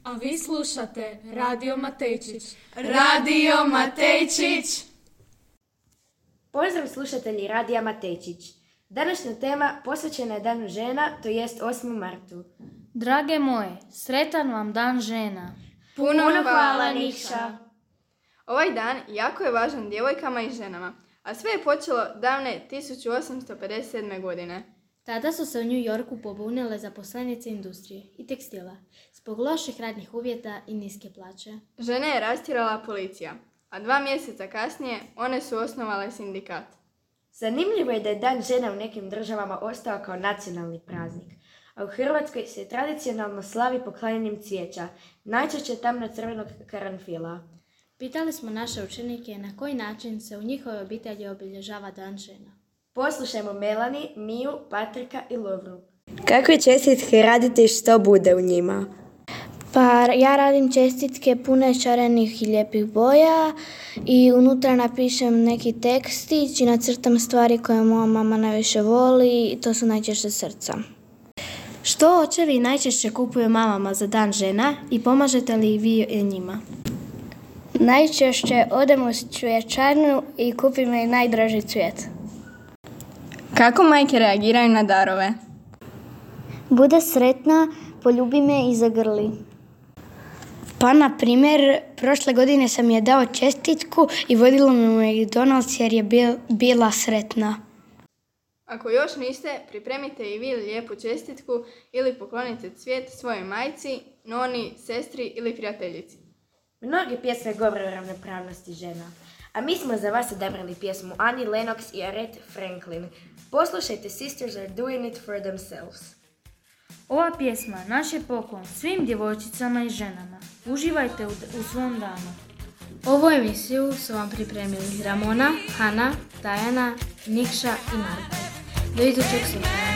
A vi slušate Radio Matejčić. Radio Matejčić! Pozdrav slušatelji Radija Matejčić. Današnja tema posvećena je Danu žena, to jest 8. martu. Drage moje, sretan vam dan žena. Puno hvala, Nikša! Ovaj dan jako je važan djevojkama i ženama, a sve je počelo davne 1857. godine. Tada su se u New Yorku pobunile zaposlenice industrije i tekstila, zbog loših radnih uvjeta i niske plaće. Žene je rastjerala policija, a 2 mjeseca kasnije one su osnovale sindikat. Zanimljivo je da je Dan žena u nekim državama ostao kao nacionalni praznik, a u Hrvatskoj se tradicionalno slavi poklanjanjem cvijeća, najčešće tamno-crvenog karanfila. Pitali smo naše učenike na koji način se u njihovoj obitelji obilježava Dan žena. Poslušajmo Melani, Miju, Patrika i Lovru. Kakve čestitke radite i što bude u njima? Pa ja radim čestitke pune šarenih i lijepih boja i unutra napišem neki tekstić i nacrtam stvari koje moja mama najviše voli i to su najčešće srca. Što očevi najčešće kupuju mamama za Dan žena i pomažete li vi njima? Najčešće odem u cvjećarnu i kupim mi najdraži cvijet. Kako majke reagiraju na darove? Bude sretna, poljubi me i zagrli. Pa, na primjer, prošle godine sam je dao čestitku i vodila me u McDonald's jer je bila sretna. Ako još niste, pripremite i vi lijepu čestitku ili poklonite cvijet svojoj majci, noni, sestri ili prijateljici. Mnoge pjesme govore o ravnopravnosti žena, a mi smo za vas odabrali pjesmu Annie Lennox i Aretha Franklin. Poslušajte Sisters Are Doing It For Themselves. Ova pjesma naš je poklon svim djevojčicama i ženama. Uživajte u svom danu. Ovu emisiju su vam pripremili Ramona, Hana, Tajana, Nikša i Marko. Do idućeg slušanja.